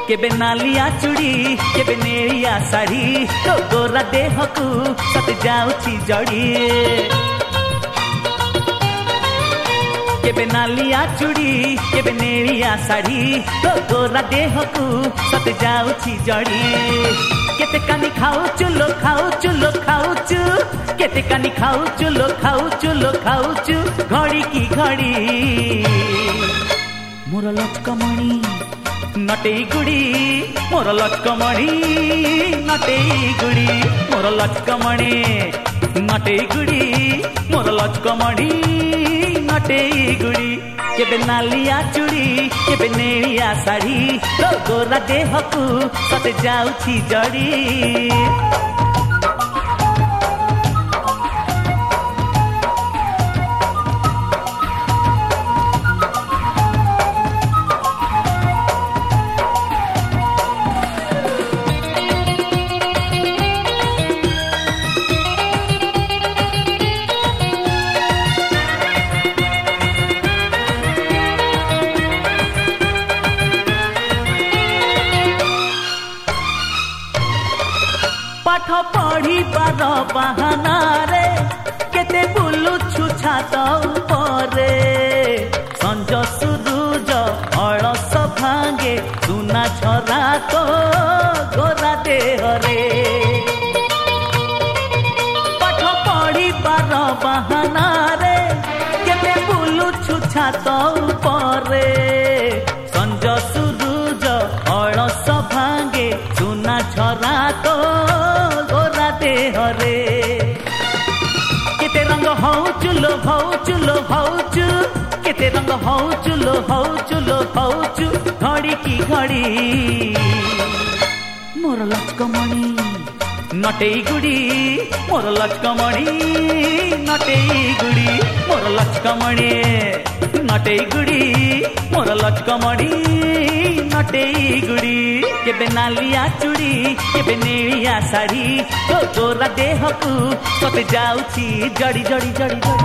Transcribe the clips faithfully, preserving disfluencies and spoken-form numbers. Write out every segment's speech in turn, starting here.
केबे नालिया चूड़ी केबे नेलिया साड़ी तो गोरा देह को सत जाउची जड़ी केबे नालिया चूड़ी केबे नेलिया साड़ी तो गोरा देह को सत जाउची जड़ी केते कानी खाउचु लो खाउचु लो खाउचु केते कानी खाउचु लो खाउचु लो खाउचु घड़ी की घड़ी मोर लटकमणी नटेई गुड़ी मोर लटकमणी नटेई गुड़ी मोर लटकमणी नटेई गुड़ी मोर लटकमणी नटेई गुड़ी केबे नालिया चूड़ी केबे नेलिया साड़ी तो गोरा देह को सत जाउची जड़ी पाठ पढ़ी बार बहाना रे केते बुलुछु छात उपरे संज सुरुज अलस भांगे सुना छरा तो गोरा देह रे पाठ पढ़ी बार बहाना रे केते बुलुछु छात उपरे संज सुरुज अलस भांगे सुना छरा तो हरे केते रंग हौचु लो हौचु लो हौचु केते रंग हौचु लो हौचु लो हौचु घड़ी की घड़ी मोर लटकमणी नटेई गुड़ी मोर लटकमणी नटेई गुड़ी मोर लटकमणी नटेई गुड़ी मोर लटकमणी नटेई गुड़ी केबे नालिया चूड़ी केबे नेलिया साड़ी तो गोरा देह को सत जाउची जड़ी जड़ी जड़ी जड़ी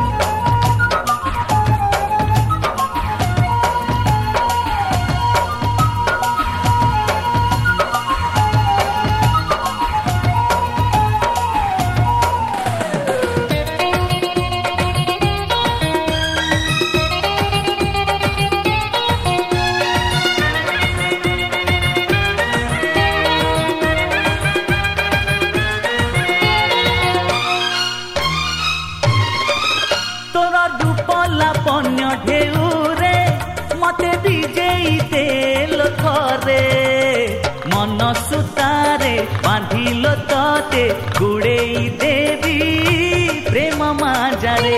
पन्य ढेउरे मते विजयी तेल थरे मन सुतारे बांधिल तते गुड़ेई देवी प्रेम माजारे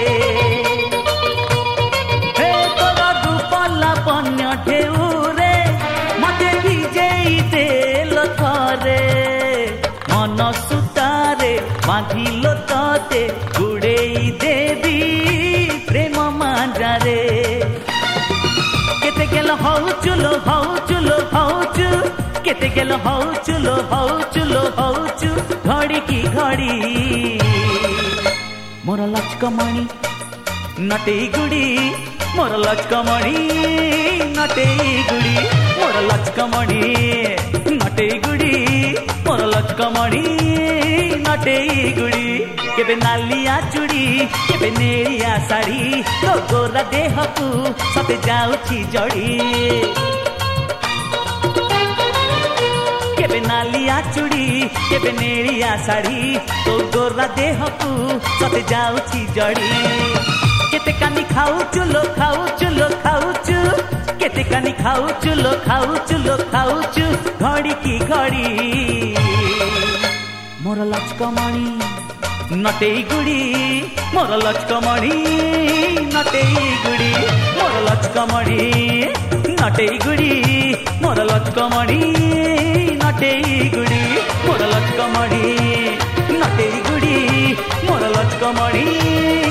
हे तोर दुपला पन्य ढेउरे मते विजयी तेल थरे मन सुतारे बांधिल तते गुड़ेई देवी प्रेम मांजारे केते गेल हौचु लो हौचु लो हौचु केते गेल हौचु लो हौचु लो हौचु घड़ी की घड़ी मोर लटकमणी नटेई गुड़ी मोर लटकमणी नटेई गुड़ी मोर लटकमणी नटेई गुड़ी मोर लटकमणी नटेई गुड़ी केबे नालिया चूड़ी केबे नेलिया साड़ी तो गोरा देह को सत जाउची जड़ी केबे नालिया चूड़ी केबे नेलिया साड़ी तो गोरा देह को सत जाउची जड़ी केते कानी खाउचु लो खाउचु लो खाउचु केते कानी खाउचु लो खाउचु लो खाउचु घड़ी की घड़ी मोर लटकमणी नटेई गुड़ी मोर लटकमणी नटेई गुड़ी मोर लटकमणी नटेई गुड़ी मोर लटकमणी नटेई गुड़ी मोर लटकमणी नटेई गुड़ी मोर लटकमणी